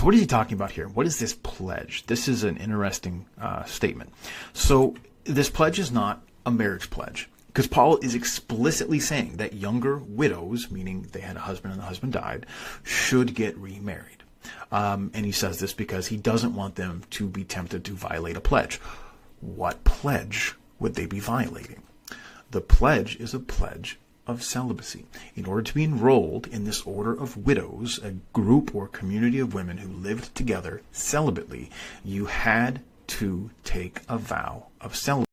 what is he talking about here? What is this pledge? This is an interesting statement. So this pledge is not a marriage pledge, because Paul is explicitly saying that younger widows, meaning they had a husband and the husband died, should get remarried. And he says this because he doesn't want them to be tempted to violate a pledge. What pledge would they be violating? The pledge is a pledge of celibacy. In order to be enrolled in this order of widows, a group or community of women who lived together celibately, you had to take a vow of celibacy.